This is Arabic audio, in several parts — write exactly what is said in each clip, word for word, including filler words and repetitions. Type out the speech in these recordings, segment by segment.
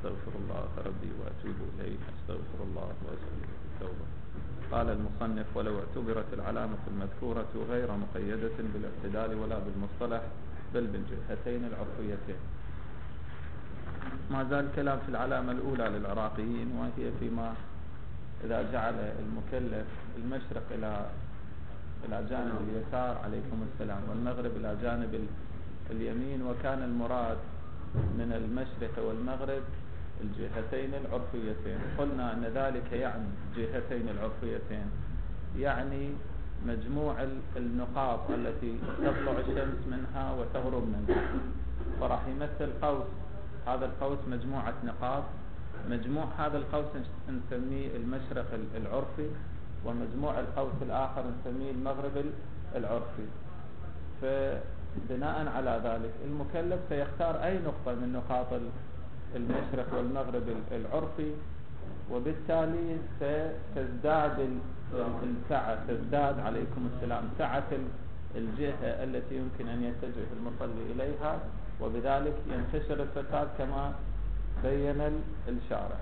أستغفر الله ربي وأتوب إليه، أستغفر الله وأسأله التوبة. قال المصنف: ولو اعتبرت العلامة المذكورة غير مقيدة بالاعتدال ولا بالمصطلح بل بالجهتين العرفيتين. ما زال الكلام في العلامة الأولى للعراقيين، وهي فيما إذا جعل المكلف المشرق إلى إلى جانب اليسار عليكم السلام والمغرب إلى جانب اليمين، وكان المراد من المشرق والمغرب الجهتين العرفيتين. قلنا أن ذلك يعني الجهتين العرفيتين يعني مجموع النقاط التي تطلع الشمس منها وتغرب منها، فراح يمثل قوس، هذا القوس مجموعة نقاط، مجموع هذا القوس نسميه المشرق العرفي، ومجموع القوس الآخر نسميه المغرب العرفي. فبناء على ذلك المكلف سيختار أي نقطة من نقاط المشرق والمغرب العرفي، وبالتالي ستزداد السعة، تزداد عليكم السلام سعة الجهة التي يمكن أن يتجه المصلي إليها، وبذلك ينتشر الفساد كما بين الشارع.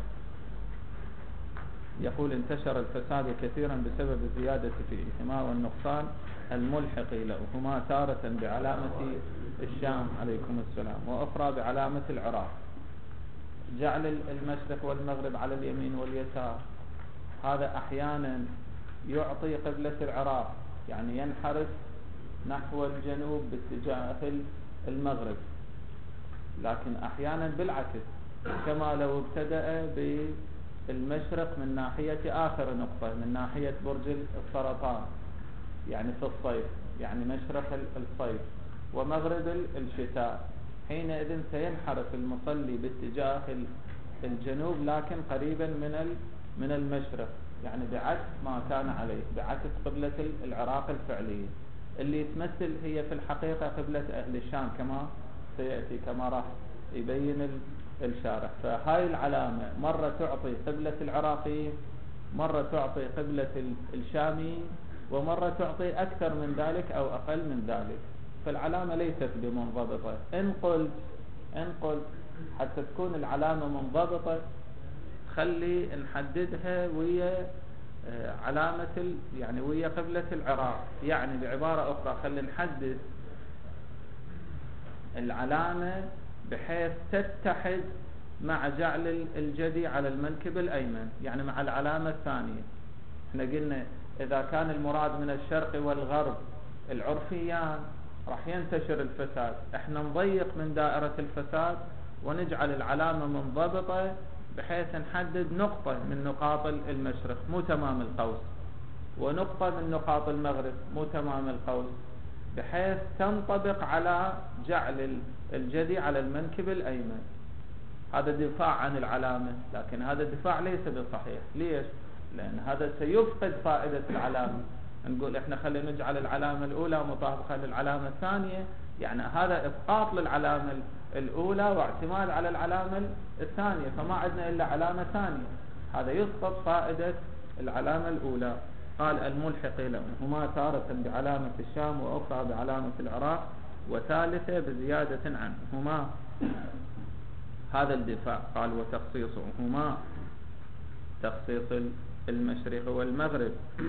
يقول: انتشر الفساد كثيرا بسبب الزيادة فيهما والنقصان الملحق لهما، تارة بعلامة الشام عليكم السلام وأخرى بعلامة العراق. جعل المشرق والمغرب على اليمين واليسار هذا أحيانا يعطي قبلة العراق، يعني ينحرف نحو الجنوب باتجاه المغرب، لكن أحيانا بالعكس، كما لو ابتدأ بالمشرق من ناحية آخر نقطة من ناحية برج السرطان يعني في الصيف، يعني مشرق الصيف ومغرب الشتاء، حينئذ سينحرف المصلي باتجاه الجنوب لكن قريبا من من المشرق، يعني بعكس ما كان عليه، بعكس قبلة العراق الفعلية اللي تمثل هي في الحقيقة قبلة أهل الشام كما سيأتي كما راح يبين الشارح. فهاي العلامة مرة تعطي قبلة العراقيين، مرة تعطي قبلة الشامي، ومرة تعطي أكثر من ذلك أو أقل من ذلك. فالعلامة ليست بمنضبطة. إن قلت إن قلت حتى تكون العلامة منضبطة خلي نحددها ويا علامة يعني ويا قبلة العراق، يعني بعبارة أخرى خلي نحدد العلامة بحيث تتحد مع جعل الجدي على المنكب الأيمن، يعني مع العلامة الثانية. احنا قلنا إذا كان المراد من الشرق والغرب العرفيان راح ينتشر الفساد، احنا نضيق من دائرة الفساد ونجعل العلامة منضبطة بحيث نحدد نقطة من نقاط المشرق مو تمام القوس، ونقطة من نقاط المغرب مو تمام القوس، بحيث تنطبق على جعل الجدي على المنكب الأيمن. هذا دفاع عن العلامة، لكن هذا الدفاع ليس بصحيح. ليش؟ لأن هذا سيفقد فائدة العلامة. نقول احنا خلينا نجعل العلامة الأولى مطابقة للعلامة الثانية، يعني هذا إسقاط للعلامة الأولى واعتماد على العلامة الثانية، فما عندنا إلا علامة ثانية، هذا يسقط فائدة العلامة الأولى. قال: الملحق لهما تارة بعلامة الشام وأخرى بعلامة العراق وثالثة بزيادة عنهما. هذا الدفاع. قال: وتخصيصهما تخصيص المشرق والمغرب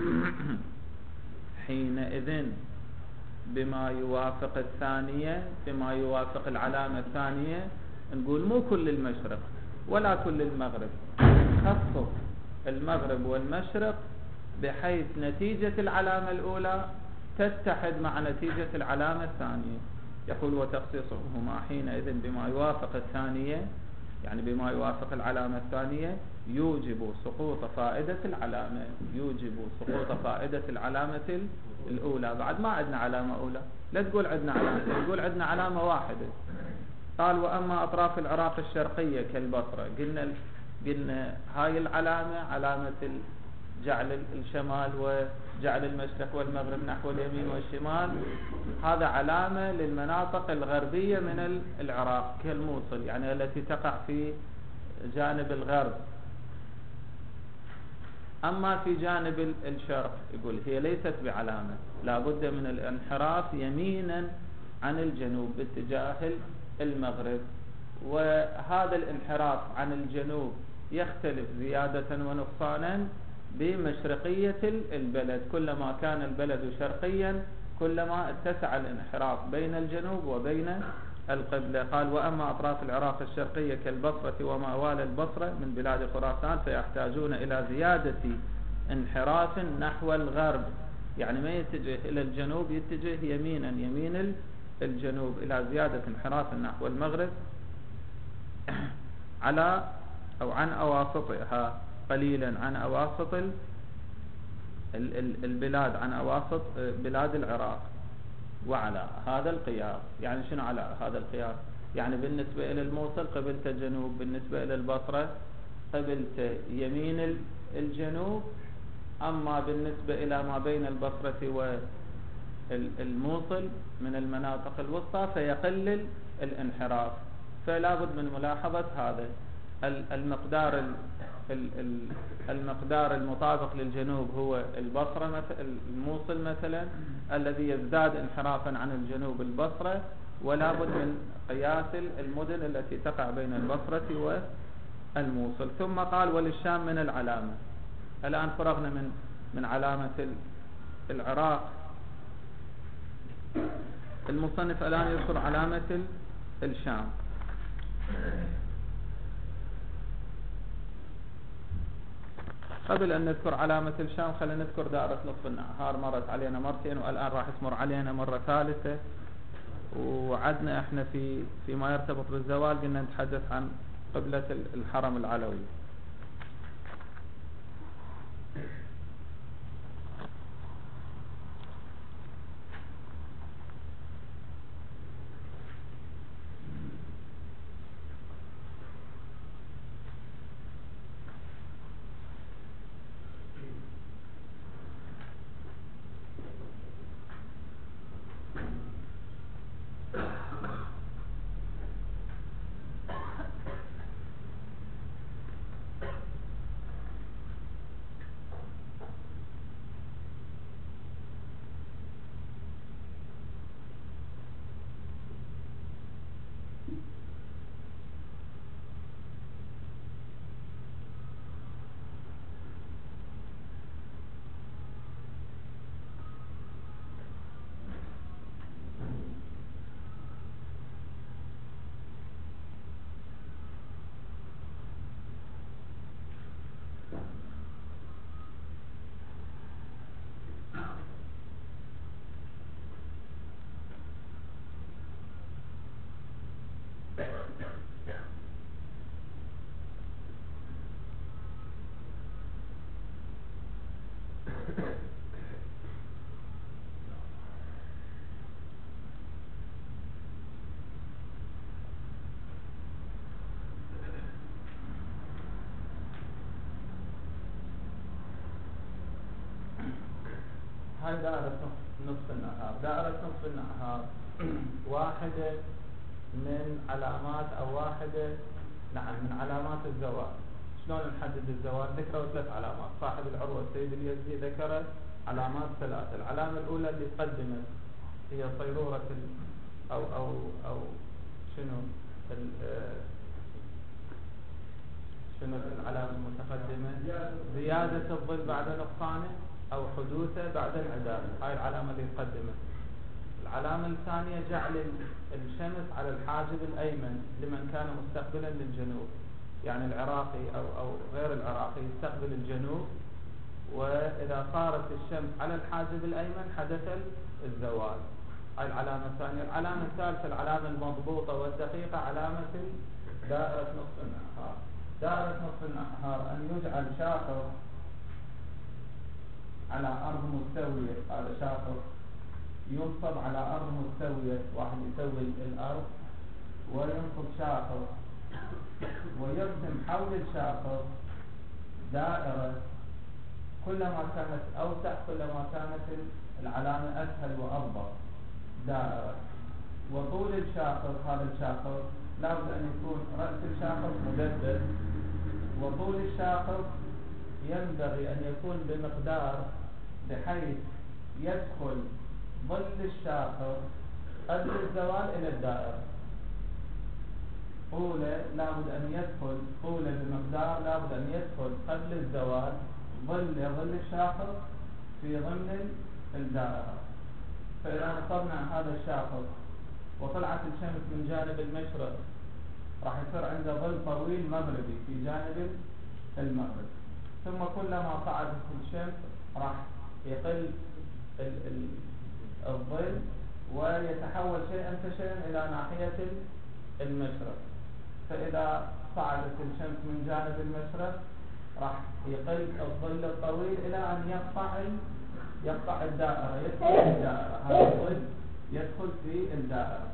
حينئذ بما يوافق الثانية، بما يوافق العلامة الثانية. نقول مو كل المشرق ولا كل المغرب، خصص المغرب والمشرق بحيث نتيجة العلامة الأولى تتحد مع نتيجة العلامة الثانية. يقول: وتخصيصهما حينئذ بما يوافق الثانية، يعني بما يوافق العلامة الثانية، يوجب سقوط فائدة العلامة، يوجب سقوط فائدة العلامة الأولى. بعد ما عندنا علامة أولى، لا تقول عندنا علامة، تقول عندنا علامة واحدة. قال: وأما أطراف العراق الشرقية كالبصرة، قلنا قلنا هاي العلامة علامة جعل الشمال وجعل المشرق والمغرب نحو اليمين والشمال، هذا علامة للمناطق الغربية من العراق كالموصل، يعني التي تقع في جانب الغرب. أما في جانب الشرق يقول هي ليست بعلامة، لا بد من الانحراف يمينا عن الجنوب باتجاه المغرب. وهذا الانحراف عن الجنوب يختلف زيادة ونقصانا بمشرقية البلد. كلما كان البلد شرقيا كلما اتسع الانحراف بين الجنوب وبين القبلة. قال: وأما أطراف العراق الشرقية كالبصرة وما والى البصرة من بلاد خراسان فيحتاجون إلى زيادة انحراف نحو الغرب، يعني ما يتجه إلى الجنوب، يتجه يمينا يمين الجنوب، إلى زيادة انحراف نحو المغرب على أو عن أواسطها قليلا، عن أواسط البلاد، عن أواسط بلاد العراق. وعلى هذا القياس، يعني شنو على هذا القياس؟ يعني بالنسبة إلى الموصل قبلته جنوب، بالنسبة إلى البصرة قبلته يمين الجنوب، أما بالنسبة إلى ما بين البصرة والموصل من المناطق الوسطى فيقلل الانحراف. فلا بد من ملاحظة هذا المقدار المقدار المطابق للجنوب هو البصرة مثلا، الموصل مثلا، الذي يزداد انحرافا عن الجنوب البصرة، ولا بد من قياس المدن التي تقع بين البصرة والموصل. ثم قال: وللشام من العلامة. الآن فرغنا من من علامة العراق. المصنف الآن يذكر علامة الشام. قبل أن نذكر علامة الشام خلينا نذكر دائرة نصف النهار. مرت علينا مرتين والآن راح تمر علينا مرة ثالثة. وعدنا احنا في فيما يرتبط بالزوال قلنا نتحدث عن قبلة الحرم العلوي. هاي دائرة نصف النهار. دائرة نصف النهار واحدة من علامات أو واحدة نعم من علامات الزوال. شلون نحدد الزوال؟ ذكروا ثلاث علامات. صاحب العروة السيد اليزدي ذكر علامات ثلاثة. العلامة الأولى اللي قدمت هي صيرورة أو أو أو شنو شنو العلامة المتقدمة؟ زيادة الظل بعد نقصانه أو حدوثه بعد انعدامه. هاي العلامة اللي قدمت. العلامة الثانية جعل الشمس على الحاجب الأيمن لمن كان مستقبلا للجنوب، يعني العراقي أو أو غير العراقي يستقبل الجنوب، وإذا صارت الشمس على الحاجب الأيمن حدث الزوال. هاي العلامة الثانية. العلامة الثالثة العلامة المضبوطة والدقيقة علامة دائرة نصف النهار. دائرة نصف النهار أن يجعل شاخص على أرض مستوية. هذا شاخص ينصب على أرض مستوية، واحد يسوي الأرض وينصب شاخص ويرسم حول الشاخص دائرة. كلما كانت أوسع كلما كانت العلامة أسهل وأضبط. دائرة. وطول الشاخص، هذا الشاخص لابد أن يكون رأس الشاخص مجدد، وطول الشاخص ينبغي أن يكون بمقدار بحيث يدخل ظل الشاخص قبل الزوال إلى الدائرة. طوله لابد أن يدخل طوله بمقدار لابد أن يدخل قبل الزوال ظل ظل الشاخص في ضمن الدائرة. فإذا نصبنا هذا الشاخص وطلعت الشمس من جانب المشرق راح يصير عنده ظل طويل مغربي في جانب المغرب، ثم كلما صعدت الشمس راح يقل ال ال الظل ويتحول شيئا فشيئا إلى ناحية المشرق. فإذا صعدت الشمس من جانب المشرق راح يقل الظل الطويل إلى أن يقطع يقطع الدائرة، يدخل في الدائرة، هذا الظل يدخل في الدائرة.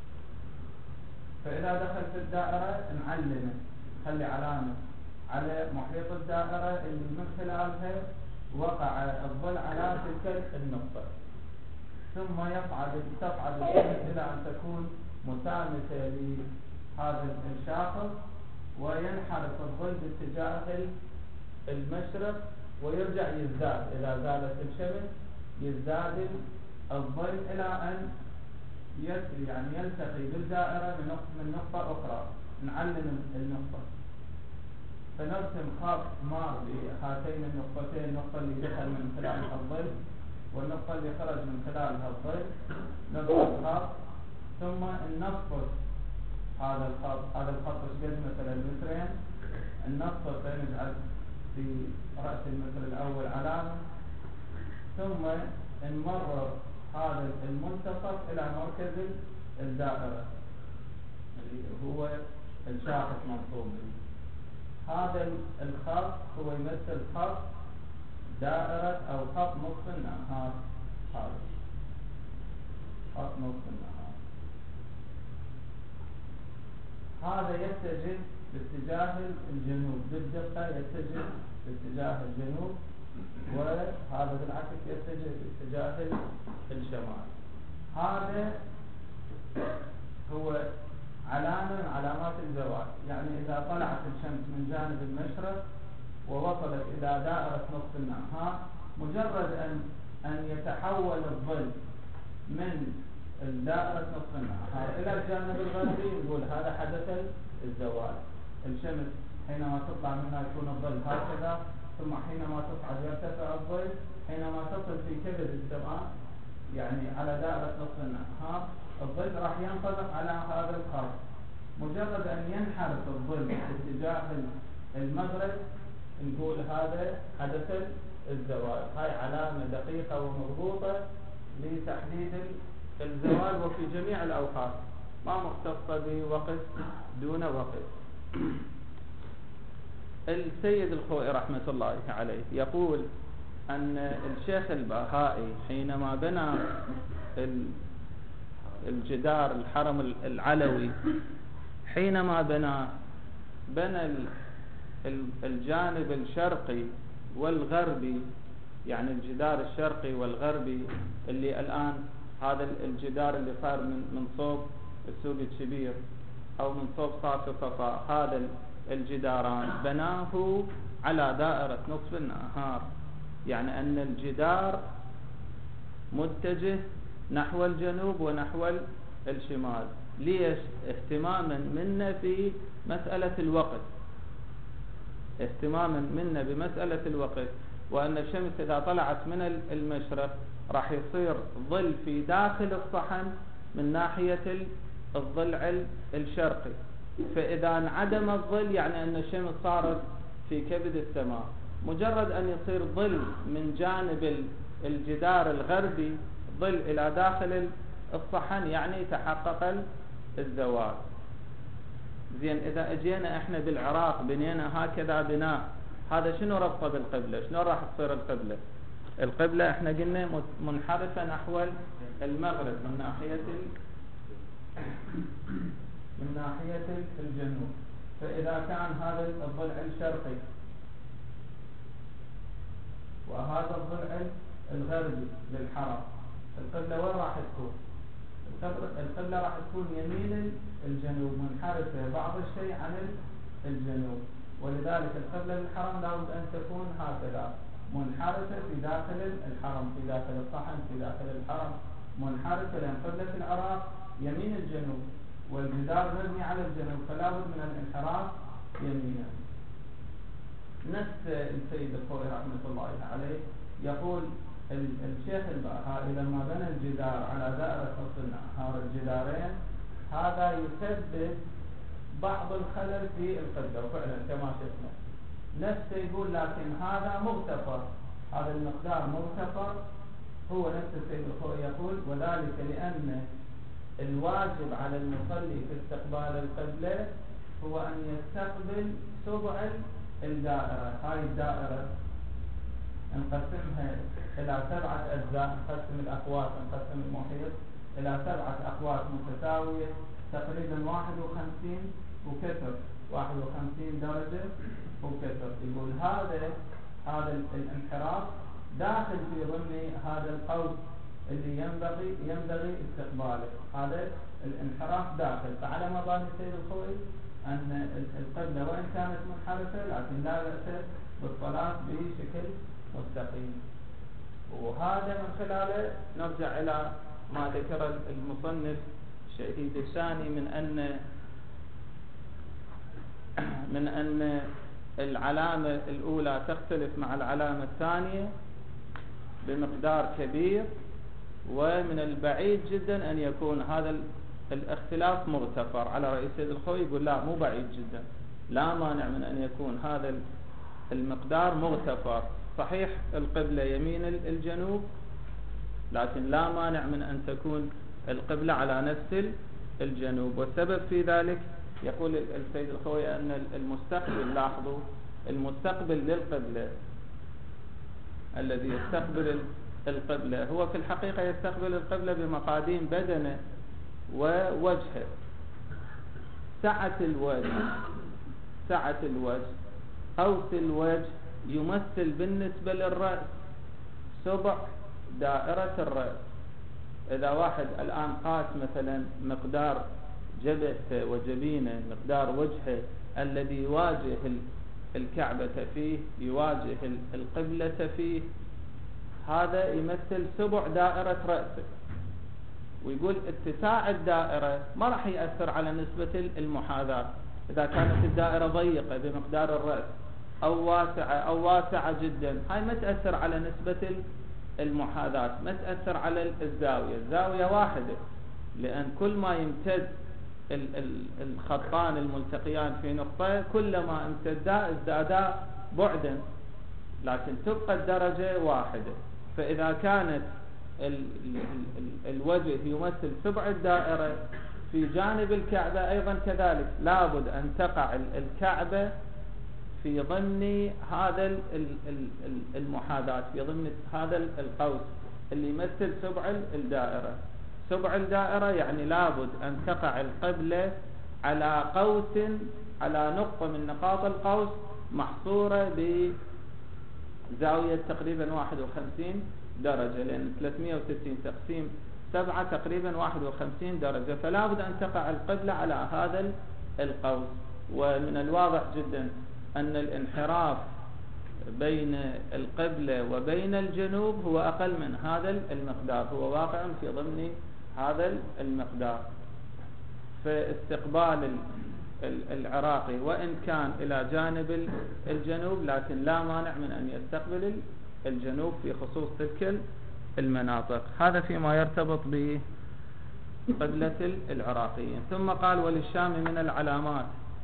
فإذا دخل في الدائرة نعلمه، خلي علامة على محيط الدائرة اللي من خلالها وقع الظل على تلك النقطة، ثم يصعد تصعد الشمس إلى أن تكون مسامسة لهذا الشاخص وينحرف الظل باتجاه المشرق ويرجع يزداد. إذا زالت الشمس يزداد الظل إلى أن يعني يلتقي بالدائرة من نقطة أخرى. نعلم النقطة فنرسم خط مار بهاتين النقطتين، النقطة اللي دخل من خلالها الظل والنقطة اللي خرج من خلالها الظل، نرسم خط ثم ننقص هذا الخط. هذا الخط قد مثلا مترين، ننقص نجعل في رأس المتر الأول علامة، ثم نمرر هذا المنتصف إلى مركز الدائرة اللي هو الشاخص منصوب. هذا الخط هو يمثل خط دائرة أو خط نصف النهار. هذا خط نصف النهار هذا يتجه باتجاه الجنوب، بالدقة يتجه باتجاه الجنوب، وهذا بالعكس يتجه باتجاه الشمال. هذا هو علامة من علامات الزوال. يعني إذا طلعت الشمس من جانب المشرق ووصلت إلى دائرة نصف النهار، مجرد أن أن يتحول الظل من دائرة نصف النهار إلى الجانب الغربي نقول هذا حدث الزوال. الشمس حينما تطلع منها يكون الظل هكذا، ثم حينما تصعد يرتفع الظل، حينما تصل في كبد السماء يعني على دائرة نصف النهار الظل راح ينطبق على هذا الخط. مجرد أن ينحرف الظل باتجاه المغرب نقول هذا حدث الزوال. هاي علامة دقيقة ومضبوطة لتحديد الزوال وفي جميع الأوقات، ما مختصة بوقت دون وقت. السيد الخوئي رحمة الله عليه يقول أن الشيخ البهائي حينما بنى الجدار الحرم العلوي، حينما بنى بنى الجانب الشرقي والغربي، يعني الجدار الشرقي والغربي اللي الآن هذا الجدار اللي صار من من صوب السوق الكبير أو من صوب صافي صفا، هذا الجداران بناه على دائرة نصف النهار، يعني أن الجدار متجه نحو الجنوب ونحو الشمال. ليش؟ اهتماما منا في مسألة الوقت، اهتماما منا بمسألة الوقت، وأن الشمس إذا طلعت من المشرق راح يصير ظل في داخل الصحن من ناحية الضلع الشرقي، فإذا انعدم الظل يعني أن الشمس صارت في كبد السماء. مجرد أن يصير ظل من جانب الجدار الغربي ظل إلى داخل الصحن يعني تحقق الزوال. زين، إذا أجينا إحنا بالعراق بنينا هكذا بناء، هذا شنو ربطه بالقبلة؟ شنو راح تصير القبلة؟ القبلة إحنا قلنا منحرفة نحو المغرب من ناحية من ناحية الجنوب. فإذا كان هذا الضلع الشرقي وهذا الضلع الغربي للحرم، القبلة وين راح تكون؟ القبلة راح تكون يمين الجنوب، منحرفة بعض الشيء عن الجنوب، ولذلك القبلة للحرم لابد أن تكون هكذا منحرفة في داخل الحرم، في داخل الصحن، في داخل الحرم منحرفة، لأن قبلة العراق يمين الجنوب، والجدار مبني على الجنوب، فلا بد من الانحراف يمينا. نفس السيد الخوئي رحمة الله عليه يقول الشيخ البهائي لما بنى الجدار على دائرة نصف النهار الجدارين هذا يسبب بعض الخلل في القبلة، وفعلا كما شفنا نفسه يقول لكن هذا مغتفر، هذا المقدار مغتفر. هو نفس السيد الخوئي يقول وذلك لأن الواجب على المصلي في استقبال القبلة هو أن يستقبل سبع الدائرة. هاي الدائرة نقسمها إلى سبعة أجزاء، نقسم الأقوات نقسم المحيط إلى سبعة أقوات متساوية تقريبا واحد وخمسين وكسر، واحد وخمسين درجة وكسر. يقول هذا هذا الانحراف داخل في ضمن هذا القوس اللي ينبغي ينبغي استقباله، هذا الانحراف داخل. فعلى ما ظن السيد الخوئي أن القبلة وإن كانت منحرفة لكن لا بأس بالصلاة بشكل مستقيم. وهذا من خلاله نرجع إلى ما ذكر المصنف الشهيد الثاني من أن من أن العلامة الأولى تختلف مع العلامة الثانية بمقدار كبير، ومن البعيد جدا أن يكون هذا الاختلاف مغتفر. على رأي السيد الخوئي يقول لا، مو بعيد جدا، لا مانع من أن يكون هذا المقدار مغتفر. صحيح القبلة يمين الجنوب، لكن لا مانع من أن تكون القبلة على نفس الجنوب. والسبب في ذلك يقول السيد الخوئي أن المستقبل، لاحظوا المستقبل للقبلة الذي يستقبل القبلة هو في الحقيقة يستقبل القبلة بمقاديم بدنه ووجهه. سعة الوجه سعة الوجه قوس الوجه يمثل بالنسبة للرأس سبع دائرة الرأس. إذا واحد الآن قاس مثلا مقدار جبهته وجبينه، مقدار وجهه الذي يواجه الكعبة فيه، يواجه القبلة فيه، هذا يمثل سبع دائرة رأسه. ويقول اتساع الدائرة ما راح يأثر على نسبة المحاذاة. إذا كانت الدائرة ضيقة بمقدار الرأس أو واسعة أو واسعة جدا، هاي ما تأثر على نسبة المحاذاة، ما تأثر على الزاوية. الزاوية واحدة، لأن كل ما يمتد الخطان الملتقيان في نقطة كلما امتدا ازدادا بعدا، لكن تبقى الدرجة واحدة. فإذا كانت ال ال ال الوجه يمثل سبع الدائرة في جانب الكعبة أيضا كذلك، لابد أن تقع الكعبة في ضمن هذا المحاذاة، في ضمن هذا القوس اللي يمثل سبع الدائرة. سبع الدائرة يعني لابد أن تقع القبلة على قوس، على نقطة من نقاط القوس محصورة بزاوية تقريبا واحد وخمسين درجة، لأن ثلاثمئة وستين تقسيم سبعة تقريبا واحد وخمسين درجة، فلا بد أن تقع القبلة على هذا القوس. ومن الواضح جدا أن الانحراف بين القبلة وبين الجنوب هو أقل من هذا المقدار، هو واقع في ضمن هذا المقدار. فاستقبال العراقي وإن كان إلى جانب الجنوب، لكن لا مانع من أن يستقبل الجنوب في خصوص تلك المناطق. هذا فيما يرتبط بقبلة العراقيين. ثم قال وللشام من العلامات.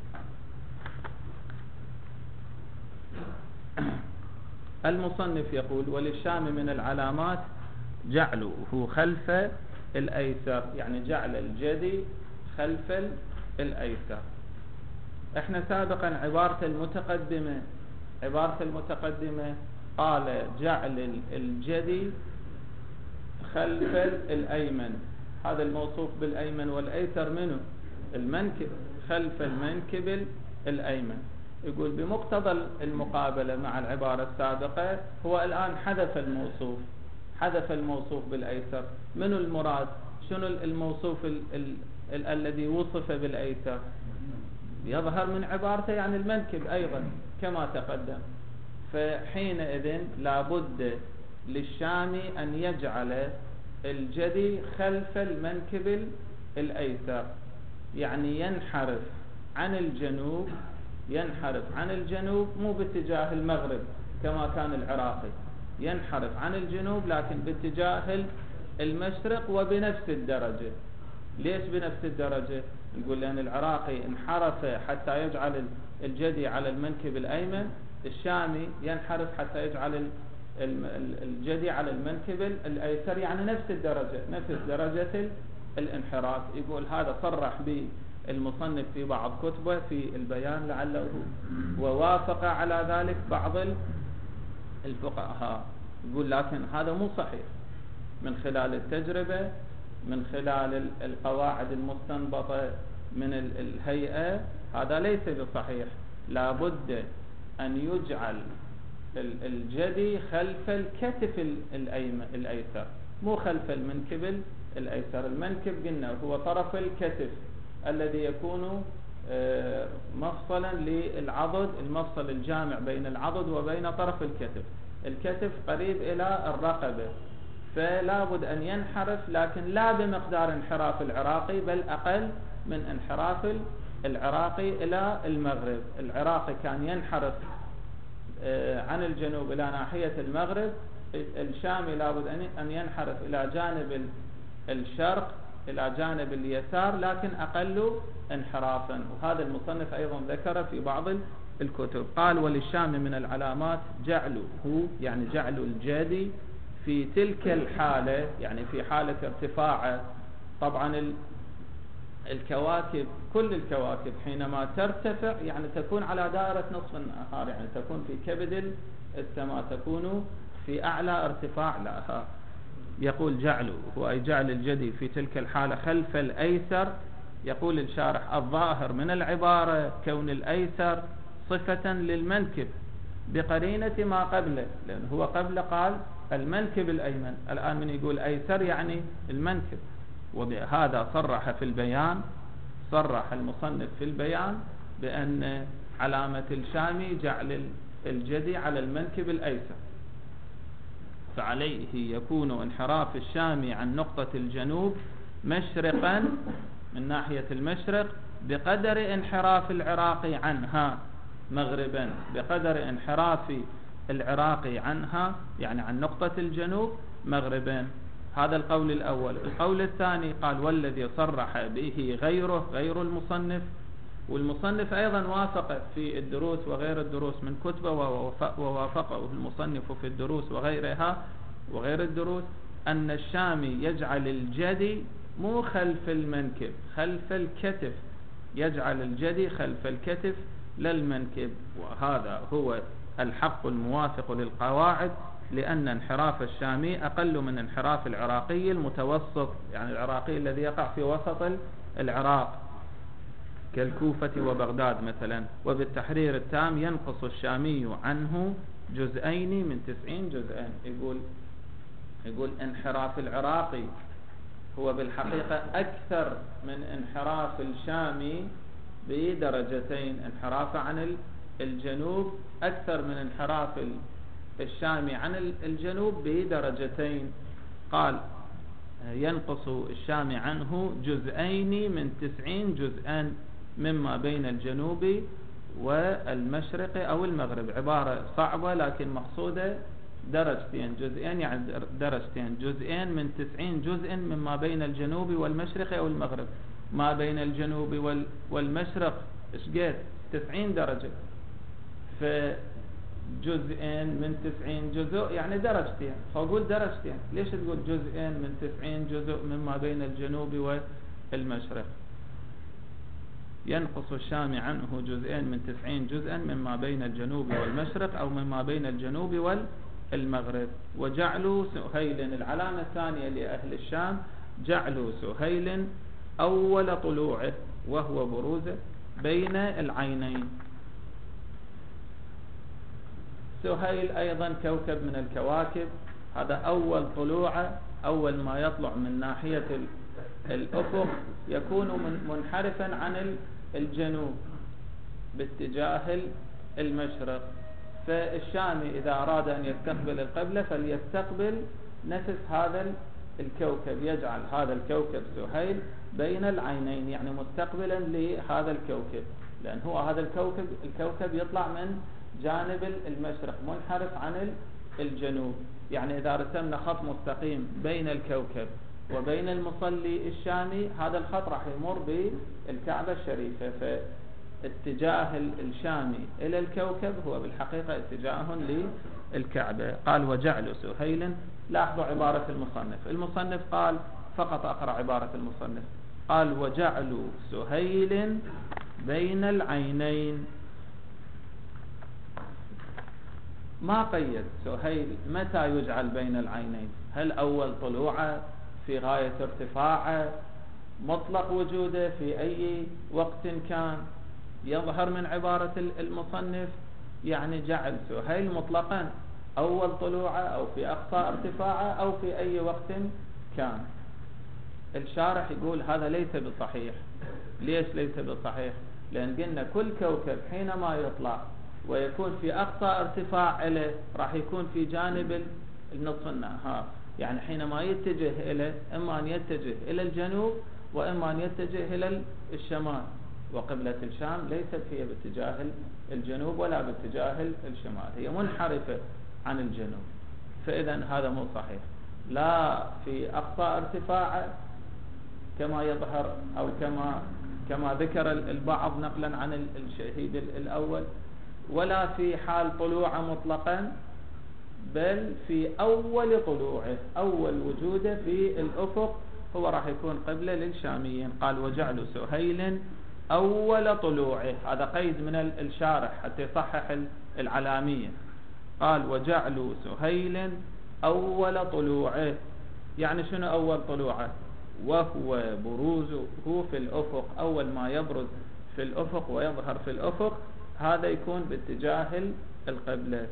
المصنف يقول وللشام من العلامات جعله خلف الأيسر، يعني جعل الجدي خلف الأيسر. احنا سابقا عبارة المتقدمة عبارة المتقدمة قال جعل الجدي خلف الأيمن، هذا الموصوف بالأيمن والأيسر منه المنكب، خلف المنكب الأيمن. يقول بمقتضى المقابلة مع العبارة السابقة هو الآن حذف الموصوف حذف الموصوف بالأيسر. من المراد؟ شنو الموصوف ال ال ال الذي وصف بالأيسر؟ يظهر من عبارته يعني المنكب أيضا كما تقدم. فحينئذ لابد للشامي أن يجعل الجدي خلف المنكب الأيسر، يعني ينحرف عن الجنوب، ينحرف عن الجنوب مو باتجاه المغرب كما كان العراقي، ينحرف عن الجنوب لكن باتجاه المشرق وبنفس الدرجة. ليش بنفس الدرجة؟ نقول لأن العراقي انحرف حتى يجعل الجدي على المنكب الأيمن، الشامي ينحرف حتى يجعل الجدي على المنكب الأيسر، يعني نفس الدرجة، نفس درجة الانحراف. يقول هذا صرح بالمصنف في بعض كتبه في البيان لعله، ووافق على ذلك بعض الفقهاء. يقول لكن هذا مو صحيح من خلال التجربة، من خلال القواعد المستنبطة من الهيئة، هذا ليس بصحيح. لابد أن يجعل الجدي خلف الكتف الأيمن الأيسر، مو خلف المنكب الأيسر. المنكب قلنا هو طرف الكتف الذي يكون مفصلا للعضد، المفصل الجامع بين العضد وبين طرف الكتف. الكتف قريب إلى الرقبة، فلا بد أن ينحرف، لكن لا بمقدار انحراف العراقي، بل أقل من انحراف العراقي إلى المغرب. العراقي كان ينحرف عن الجنوب إلى ناحية المغرب، الشامي لا بد أن ينحرف إلى جانب الشرق، إلى جانب اليسار، لكن أقل انحرافا. وهذا المصنف أيضا ذكر في بعض الكتب. قال وللشام من العلامات جعله، يعني جعل الجدي في تلك الحالة، يعني في حالة ارتفاعه. طبعا الكواكب، كل الكواكب حينما ترتفع يعني تكون على دائرة نصف النهار، يعني تكون في كبد السماء، تكون في أعلى ارتفاع لها. يقول جعله هو أي جعل الجدي في تلك الحالة خلف الأيسر. يقول الشارح الظاهر من العبارة كون الأيسر صفة للمنكب بقرينة ما قبله، لأنه هو قبل قال المنكب الأيمن، الآن من يقول أيسر يعني المنكب. وبهذا صرح في البيان، صرح المصنف في البيان بأن علامة الشامي جعل الجدي على المنكب الأيسر، فعليه يكون انحراف الشامي عن نقطة الجنوب مشرقا من ناحية المشرق بقدر انحراف العراقي عنها مغربا، بقدر انحراف العراقي عنها يعني عن نقطة الجنوب مغربا. هذا القول الأول. القول الثاني قال والذي صرح به غيره، غير المصنف، والمصنف أيضا وافق في الدروس وغير الدروس من كتبه، ووافقه المصنف في الدروس وغيرها وغير الدروس، أن الشامي يجعل الجدي مو خلف المنكب، خلف الكتف، يجعل الجدي خلف الكتف للمنكب. وهذا هو الحق الموافق للقواعد، لأن انحراف الشامي أقل من انحراف العراقي المتوسط، يعني العراقي الذي يقع في وسط العراق كالكوفة وبغداد مثلا. وبالتحرير التام ينقص الشامي عنه جزئين من تسعين جزءا. يقول يقول انحراف العراقي هو بالحقيقة أكثر من انحراف الشامي بدرجتين، انحراف عن الجنوب أكثر من انحراف الشامي عن الجنوب بدرجتين. قال ينقص الشامي عنه جزئين من تسعين جزءا مما بين الجنوب والمشرق أو المغرب. عبارة صعبة لكن مقصودة، درجتين جزئين يعني درجتين، جزئين من تسعين جزء مما بين الجنوب والمشرق أو المغرب. ما بين الجنوب والمشرق إيش قد تسعين درجة، فجزئين من تسعين جزء يعني درجتين، فأقول درجتين. ليش تقول جزئين من تسعين جزء مما بين الجنوب والمشرق؟ ينقص الشامي عنه جزئين من تسعين جزءا مما بين الجنوب والمشرق أو مما بين الجنوب والمغرب. وجعلوا سهيل، العلامة الثانية لأهل الشام جعلوا سهيل أول طلوعه وهو بروزه بين العينين. سهيل أيضا كوكب من الكواكب، هذا أول طلوعه، أول ما يطلع من ناحية الأفق يكون منحرفا عن الجنوب باتجاه المشرق. فالشامي إذا أراد أن يستقبل القبلة فليستقبل نفس هذا الكوكب يجعل هذا الكوكب سهيل بين العينين، يعني مستقبلا لهذا الكوكب، لأن هو هذا الكوكب الكوكب يطلع من جانب المشرق منحرف عن الجنوب. يعني إذا رسمنا خط مستقيم بين الكوكب وبين المصلي الشامي، هذا الخط راح يمر بالكعبة الشريفة، فاتجاه الشامي إلى الكوكب هو بالحقيقة اتجاه للكعبة. قال وجعل سهيل، لاحظوا عبارة المصنف، المصنف قال فقط أقرأ عبارة المصنف، قال وجعل سهيل بين العينين، ما قيد سهيل متى يجعل بين العينين، هل أول طلوعه، في غاية ارتفاعه، مطلق وجوده، في أي وقت كان. يظهر من عبارة المصنف يعني جعل سهيل مطلقا، أول طلوعه أو في أقصى ارتفاعه أو في أي وقت كان. الشارح يقول هذا ليس بصحيح. ليش ليس بصحيح؟ لأن قلنا كل كوكب حينما يطلع ويكون في أقصى ارتفاع له راح يكون في جانب النصف النهار، يعني حينما يتجه إلى إما أن يتجه إلى الجنوب وإما أن يتجه إلى الشمال، وقبلة الشام ليست هي باتجاه الجنوب ولا باتجاه الشمال، هي منحرفة عن الجنوب. فإذا هذا مو صحيح، لا في أقصى ارتفاع كما يظهر أو كما كما ذكر البعض نقلا عن الشهيد الأول، ولا في حال طلوعه مطلقا، بل في أول طلوعه، أول وجوده في الأفق هو راح يكون قبلة للشاميين. قال وجعل سهيل أول طلوعه، هذا قيد من الشارح حتى يصحح العلامية. قال وجعل سهيل أول طلوعه، يعني شنو أول طلوعه؟ وهو بروزه في الأفق، أول ما يبرز في الأفق ويظهر في الأفق هذا يكون باتجاه القبلة.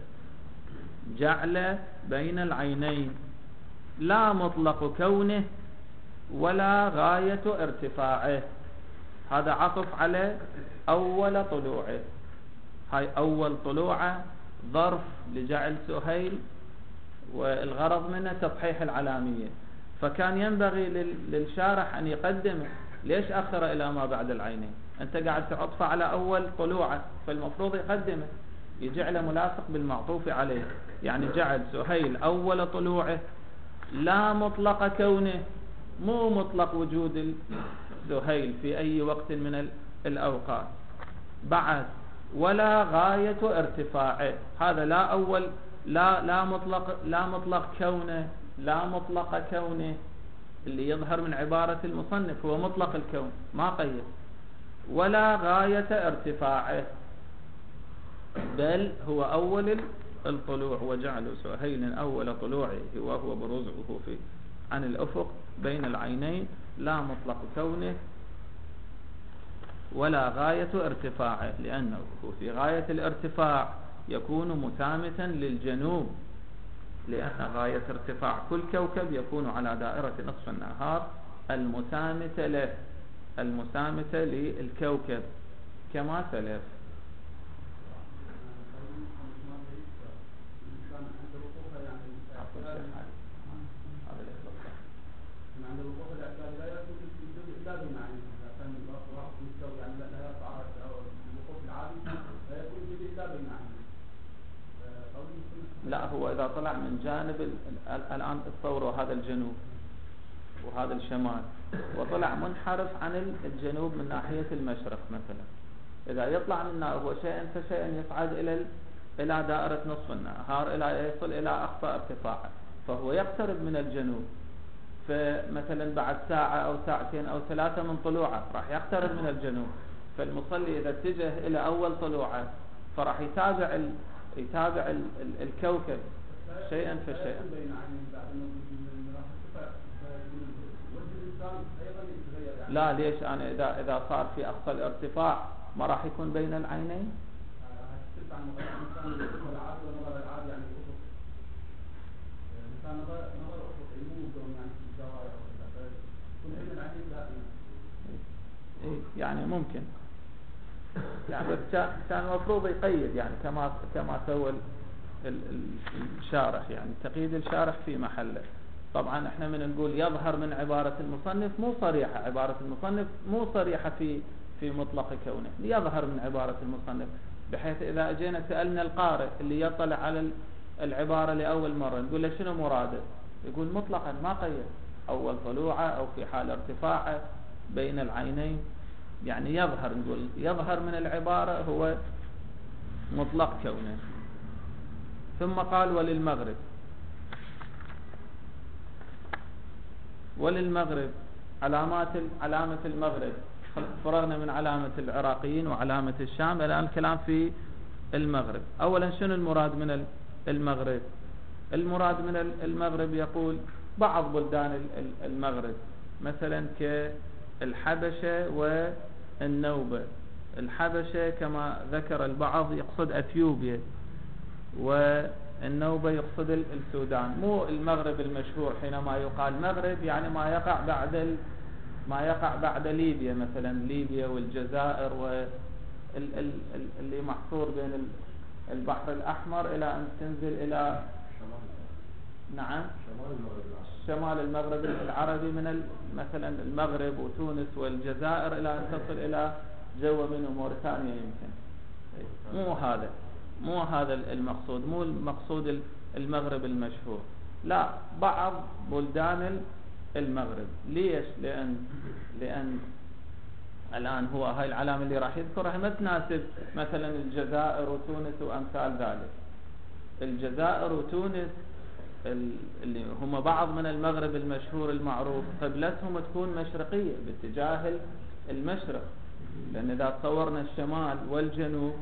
جعل بين العينين، لا مطلق كونه ولا غاية ارتفاعه، هذا عطف على أول طلوعه. هاي أول طلوعه ظرف لجعل سهيل، والغرض منه تصحيح العلامية، فكان ينبغي للشارح أن يقدمه. ليش أخر إلى ما بعد العينين؟ أنت قاعد تعطفه على أول طلوعه، فالمفروض يقدمه، يجعله ملاصق بالمعطوف عليه. يعني جعل سهيل أول طلوعه، لا مطلق كونه، مو مطلق وجود سهيل في أي وقت من الأوقات، بعد ولا غاية ارتفاعه، هذا لا أول لا لا مطلق لا مطلق كونه، لا مطلق كونه اللي يظهر من عبارة المصنف هو مطلق الكون ما قيد، ولا غاية ارتفاعه، بل هو أول الطلوع. وجعل سهيل أول طلوعه وهو بروزه في عن الأفق بين العينين، لا مطلق كونه ولا غاية ارتفاعه، لأنه في غاية الارتفاع يكون مسامتا للجنوب، لأن غاية ارتفاع كل كوكب يكون على دائرة نصف النهار المسامتة له، المسامتة للكوكب كما سلف. لا، هو إذا طلع من جانب الآن تصوروا هذا الجنوب وهذا الشمال، وطلع منحرف عن الجنوب من ناحية المشرق مثلا، إذا يطلع منا هو شيئا فشيئا يصعد إلى إلى دائرة نصف النهار إلى يصل إلى أقصى ارتفاع، فهو يقترب من الجنوب. فمثلا بعد ساعة أو ساعتين أو ثلاثة من طلوعه راح يقترب من الجنوب، فالمصلي إذا اتجه إلى أول طلوعه فراح يتابع ال... يتابع ال... ال... الكوكب شيئا فشيئا. لا، ليش؟ أنا إذا إذا صار في أقصى الارتفاع ما راح يكون بين العينين. يعني ممكن، يعني بس كان المفروض يقيد، يعني كما كما سوى الشارح، يعني تقييد الشارح في محله. طبعا احنا من نقول يظهر من عبارة المصنف مو صريحة، عبارة المصنف مو صريحة في في مطلق كونه، يظهر من عبارة المصنف، بحيث إذا أجينا سألنا القارئ اللي يطلع على العبارة لأول مرة نقول له شنو مراده، يقول مطلقا ما قيد، أول طلوعه أو في حال ارتفاعه بين العينين، يعني يظهر، نقول يظهر من العبارة هو مطلق كونه. ثم قال وللمغرب، وللمغرب علامات علامة المغرب، فرغنا من علامة العراقيين وعلامة الشام، الآن الكلام في المغرب. أولا شنو المراد من المغرب؟ المراد من المغرب يقول بعض بلدان المغرب مثلا كالحبشة والنوبة. الحبشة كما ذكر البعض يقصد أثيوبيا، والنوبة يقصد السودان. مو المغرب المشهور حينما يقال مغرب يعني ما يقع بعد ما يقع بعد ليبيا، مثلا ليبيا والجزائر واللي محصور بين البحر الأحمر إلى أن تنزل إلى نعم شمال المغرب العربي، من مثلا المغرب وتونس والجزائر إلى أن تصل إلى جو من موريتانيا يمكن. مو هذا مو هذا المقصود، مو المقصود المغرب المشهور، لا، بعض بلدان المغرب. ليش؟ لأن لأن الآن هو هاي العلامة اللي راح يذكرها ما تناسب مثلا الجزائر وتونس وأمثال ذلك. الجزائر وتونس اللي هم بعض من المغرب المشهور المعروف قبلتهم تكون مشرقية باتجاه المشرق، لأن إذا تصورنا الشمال والجنوب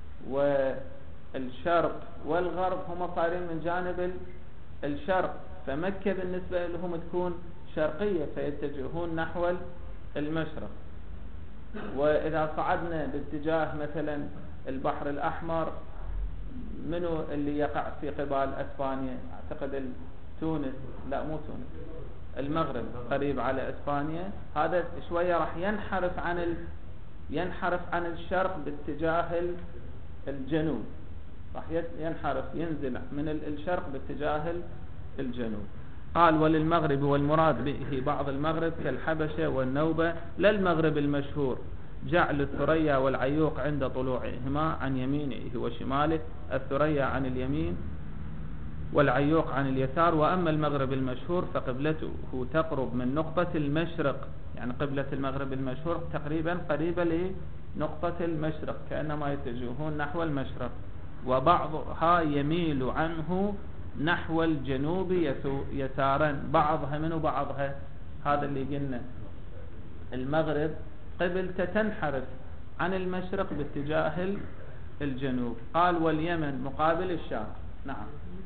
والشرق والغرب هم صارين من جانب الشرق، فمكة بالنسبة لهم تكون شرقية فيتجهون نحو المشرق. وإذا صعدنا باتجاه مثلا البحر الأحمر، منو اللي يقع في قبال أسبانيا؟ أعتقد تونس، لا مو تونس، المغرب قريب على أسبانيا، هذا شوية راح ينحرف عن ال... ينحرف عن الشرق باتجاه الجنوب، راح ينحرف ينزل من الشرق باتجاه الجنوب. قال وللمغرب والمراد به بعض المغرب كالحبشة والنوبة، لا المغرب المشهور، جعل الثريا والعيوق عند طلوعهما عن يمينه وشماله، الثريا عن اليمين والعيوق عن اليسار. وأما المغرب المشهور فقبلته تقرب من نقطة المشرق، يعني قبلة المغرب المشهور تقريبا قريبة لنقطة المشرق، كأنما يتجهون نحو المشرق، وبعضها يميل عنه نحو الجنوب يسارا، بعضها من بعضها. هذا اللي قلنا المغرب قبل تنحرف عن المشرق باتجاه الجنوب. قال واليمن مقابل الشام. نعم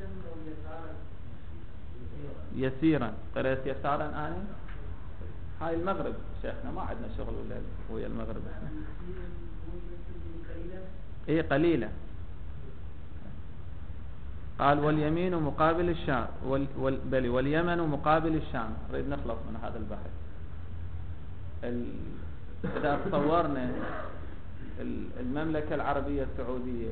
يسيرا، قرأت يسارا آني. هاي المغرب شيخنا ما عندنا شغل ولا ويا المغرب احنا. ايه قليلة. قال واليمين مقابل الشام وال وال بل واليمن مقابل الشام. نريد نخلص من هذا البحث. ال... إذا تصورنا المملكة العربية السعودية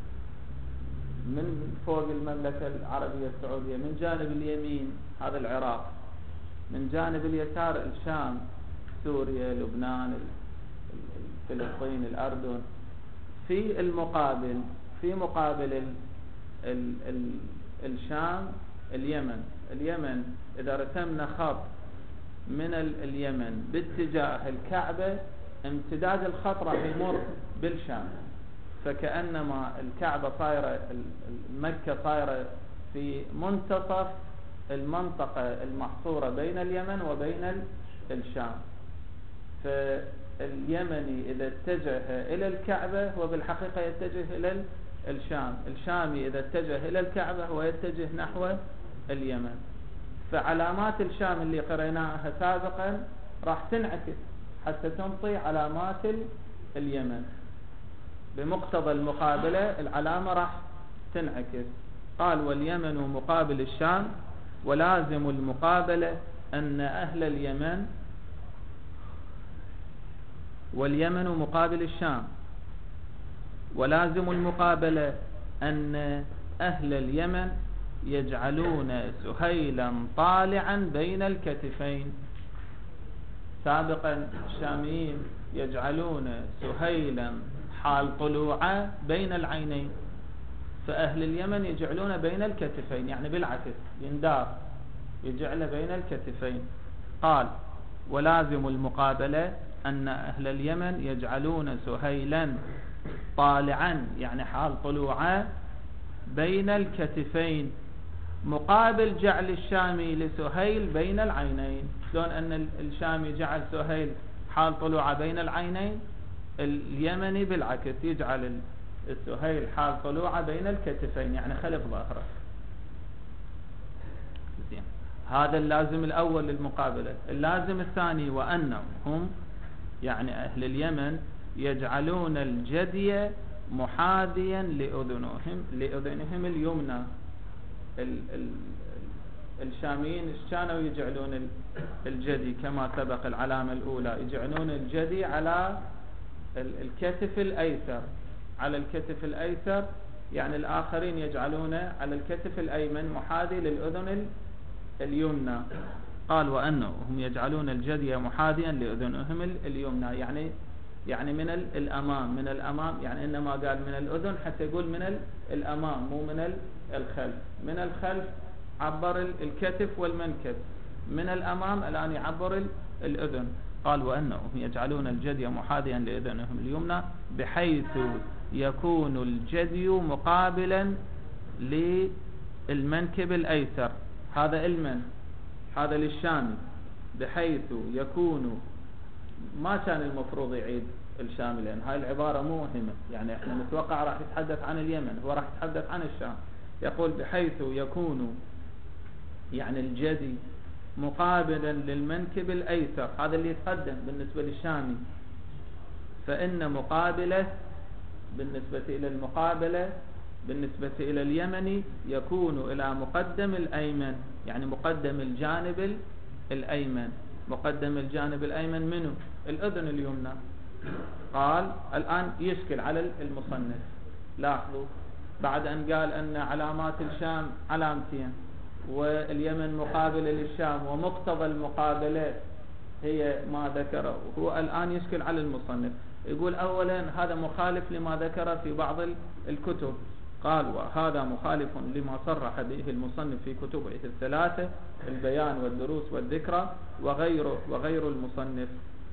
من فوق المملكة العربية السعودية، من جانب اليمين هذا العراق، من جانب اليسار الشام، سوريا، لبنان، فلسطين، الأردن. في المقابل في مقابل ال ال ال الشام اليمن. اليمن إذا رسمنا خط من اليمن باتجاه الكعبة، امتداد الخط راح يمر بالشام، فكأنما الكعبة صايرة، مكة صايرة في منتصف المنطقة المحصورة بين اليمن وبين الشام. فاليمني إذا اتجه إلى الكعبة هو بالحقيقة يتجه إلى الشام، الشامي إذا اتجه إلى الكعبة هو يتجه نحو اليمن. فعلامات الشام اللي قريناها سابقا راح تنعكس حتى تنطي علامات اليمن، بمقتضى المقابلة العلامة راح تنعكس. قال واليمن مقابل الشام، ولازم المقابلة أن أهل اليمن، واليمن مقابل الشام، ولازم المقابلة أن أهل اليمن يجعلون سهيلا طالعا بين الكتفين. سابقا الشاميين يجعلون سهيلا حال طلوعه بين العينين، فأهل اليمن يجعلون بين الكتفين، يعني بالعكس يندار يجعل بين الكتفين. قال ولازم المقابلة أن أهل اليمن يجعلون سهيلا طالعا يعني حال طلوعه بين الكتفين، مقابل جعل الشامي لسهيل بين العينين. شلون أن الشامي جعل سهيل حال طلوعه بين العينين، اليمني بالعكس يجعل السهيل حال طلوعه بين الكتفين يعني خلف ظهره. زين، هذا اللازم الأول للمقابلة. اللازم الثاني وأنهم يعني أهل اليمن يجعلون الجدي محاذيا لأذنهم لأذنهم اليمنى. ال ال الشاميين كانوا يجعلون الجدي كما سبق العلامة الأولى، يجعلون الجدي على الكتف الأيسر، على الكتف الأيسر، يعني الآخرين يجعلونه على الكتف الأيمن محاذي للأذن اليمنى. قال وأنهم يجعلون الجدي محاذيا لأذنهم اليمنى، يعني يعني من الأمام، من الأمام يعني إنما قال من الأذن حتى يقول من الأمام مو من الخلف. من الخلف عبر الكتف والمنكب، من الأمام الآن يعبر الأذن. قال وأنهم يجعلون الجدي محاذيا لأذنهم اليمنى بحيث يكون الجدي مقابلا للمنكب الأيسر. هذا المن هذا للشامي، بحيث يكون. ما كان المفروض يعيد الشامي لأن هاي العبارة مو مهمة، يعني احنا نتوقع راح يتحدث عن اليمن، هو راح يتحدث عن الشام. يقول بحيث يكون يعني الجدي مقابلا للمنكب الأيسر، هذا اللي يتقدم بالنسبة للشامي، فإن مقابله بالنسبة إلى المقابلة بالنسبة إلى اليمني يكون إلى مقدم الأيمن، يعني مقدم الجانب الأيمن. مقدم الجانب الأيمن منه الأذن اليمنى. قال الآن يشكل على المصنف. لاحظوا بعد أن قال أن علامات الشام علامتين واليمن مقابلة للشام ومقتضى المقابلة هي ما ذكره، هو الآن يشكل على المصنف. يقول أولا هذا مخالف لما ذكر في بعض الكتب. قال وهذا مخالف لما صرح به المصنف في كتبه الثلاثة، البيان والدروس والذكرى وغيره وغير المصنف،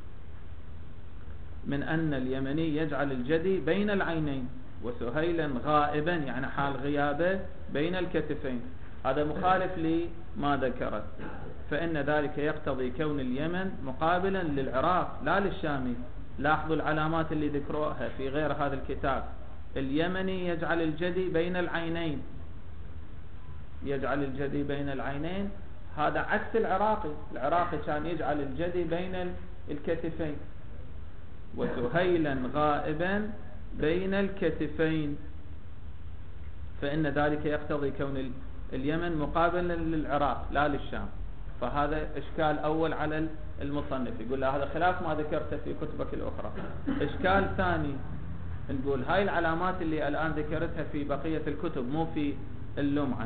من أن اليمني يجعل الجدي بين العينين وسهيلا غائبا يعني حال غيابه بين الكتفين. هذا مخالف لما ذكره، فإن ذلك يقتضي كون اليمن مقابلا للعراق لا للشامي. لاحظوا العلامات اللي ذكروها في غير هذا الكتاب. اليمني يجعل الجدي بين العينين، يجعل الجدي بين العينين، هذا عكس العراقي. العراقي كان يجعل الجدي بين الكتفين، وسهيلا غائبا بين الكتفين، فإن ذلك يقتضي كون اليمن مقابلا للعراق لا للشام. فهذا إشكال أول على المصنف، يقول له هذا خلاف ما ذكرته في كتبك الأخرى. إشكال ثاني نقول هاي العلامات اللي الآن ذكرتها في بقية الكتب مو في اللمعة.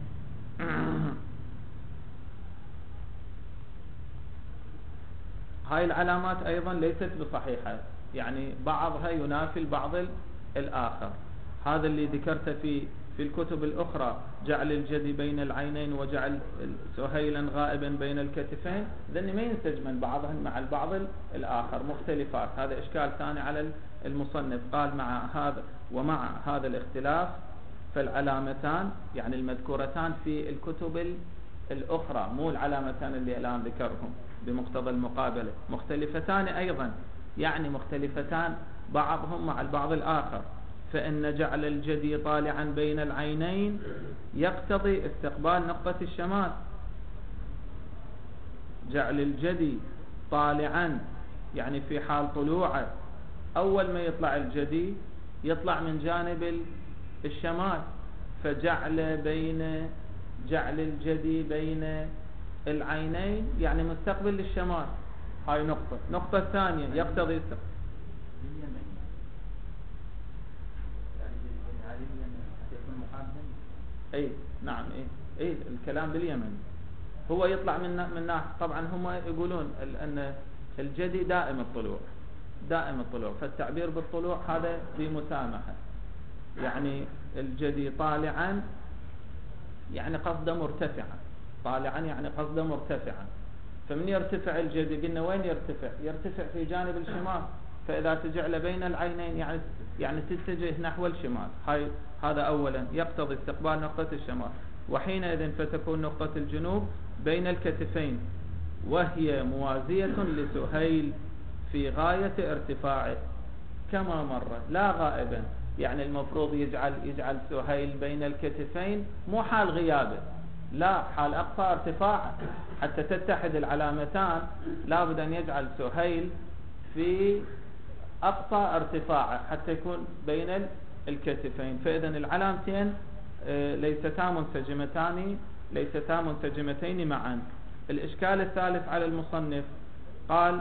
هاي العلامات أيضا ليست بصحيحة، يعني بعضها ينافي البعض الآخر. هذا اللي ذكرته في في الكتب الأخرى جعل الجدي بين العينين وجعل سهيلا غائبا بين الكتفين، ذن ما ينسجمن بعضهم مع البعض الآخر، مختلفات. هذا إشكال ثاني على المصنف. قال مع هذا ومع هذا الاختلاف فالعلامتان يعني المذكورتان في الكتب الأخرى مو العلامتان اللي الآن ذكرهم بمقتضى المقابلة، مختلفتان أيضا، يعني مختلفتان بعضهم مع البعض الآخر. فإن جعل الجدي طالعا بين العينين يقتضي استقبال نقطة الشمال. جعل الجدي طالعا يعني في حال طلوعه، أول ما يطلع الجدي يطلع من جانب الشمال، فجعل بين جعل الجدي بين العينين يعني مستقبل للشمال. هاي نقطة. نقطة ثانية يقتضي استقبال اي نعم اي اي الكلام باليمن. هو يطلع من من ناحية، طبعا هم يقولون ان الجدي دائم الطلوع، دائم الطلوع، فالتعبير بالطلوع هذا بمسامحة، يعني الجدي طالعا يعني قصده مرتفعا، طالعا يعني قصده مرتفعا. فمن يرتفع الجدي قلنا وين يرتفع؟ يرتفع في جانب الشمال، فإذا تجعل بين العينين يعني يعني تتجه نحو الشمال. هاي هذا أولا يقتضي استقبال نقطة الشمال، وحينئذ فتكون نقطة الجنوب بين الكتفين، وهي موازية لسهيل في غاية ارتفاعه كما مر لا غائبا. يعني المفروض يجعل يجعل سهيل بين الكتفين، مو حال غيابه، لا، حال أقصى ارتفاع، حتى تتحد العلامتان لابد أن يجعل سهيل في أقصى ارتفاعه حتى يكون بين الكتفين. فإذا العلامتين ليستا منسجمتان ليستا منسجمتين معا. الإشكال الثالث على المصنف قال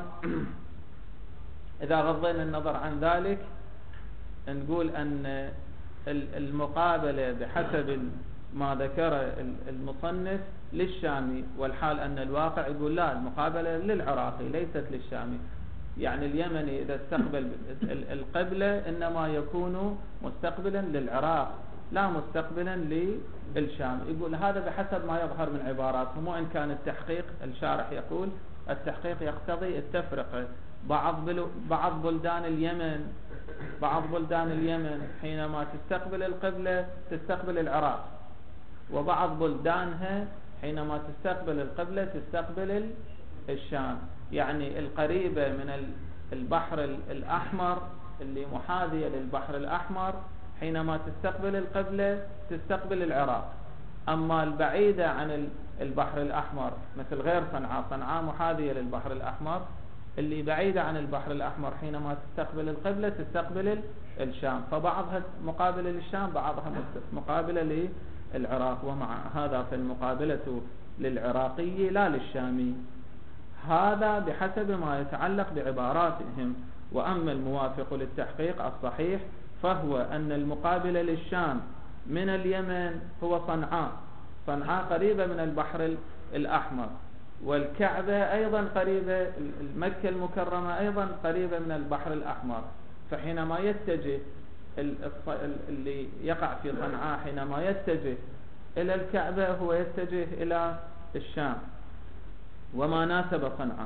إذا غضينا النظر عن ذلك نقول أن المقابلة بحسب ما ذكر المصنف للشامي، والحال أن الواقع يقول لا، المقابلة للعراقي ليست للشامي. يعني اليمني إذا استقبل القبلة إنما يكون مستقبلا للعراق لا مستقبلا للشام. يقول هذا بحسب ما يظهر من عباراتهم، وإن كان التحقيق الشارح يقول التحقيق يقتضي التفرقة. بعض بعض بلدان اليمن بعض بلدان اليمن حينما تستقبل القبلة تستقبل العراق، وبعض بلدانها حينما تستقبل القبلة تستقبل الشام. يعني القريبة من البحر الأحمر اللي محاذية للبحر الأحمر حينما تستقبل القبلة تستقبل العراق، أما البعيدة عن البحر الأحمر مثل غير صنعاء، صنعاء محاذية للبحر الأحمر، اللي بعيدة عن البحر الأحمر حينما تستقبل القبلة تستقبل الشام. فبعضها مقابلة للشام بعضها مقابلة للعراق، ومع هذا فالمقابلة للعراقي لا للشامي. هذا بحسب ما يتعلق بعباراتهم. وأما الموافق للتحقيق الصحيح فهو أن المقابلة للشام من اليمن هو صنعاء. صنعاء قريبة من البحر الأحمر، والكعبة أيضا قريبة، مكة المكرمة أيضا قريبة من البحر الأحمر. فحينما يتجه اللي يقع في صنعاء حينما يتجه إلى الكعبة هو يتجه إلى الشام، وما ناسب صنعاء،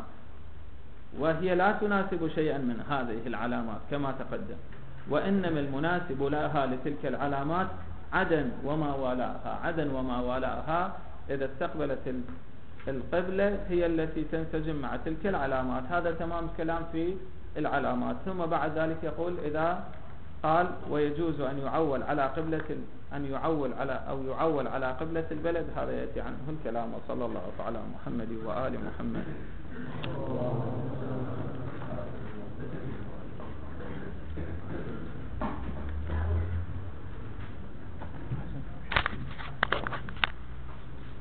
وهي لا تناسب شيئا من هذه العلامات كما تقدم، وإنما المناسب لها لتلك العلامات عدن وما والاها. عدن وما والاها إذا استقبلت القبلة هي التي تنسجم مع تلك العلامات. هذا تمام الكلام في العلامات. ثم بعد ذلك يقول إذا قال ويجوز أن يعول على قبلة أن يعول على أو يعول على قبلة البلد، هذا يأتي عنه الكلام. وصلى الله على محمد وآل محمد.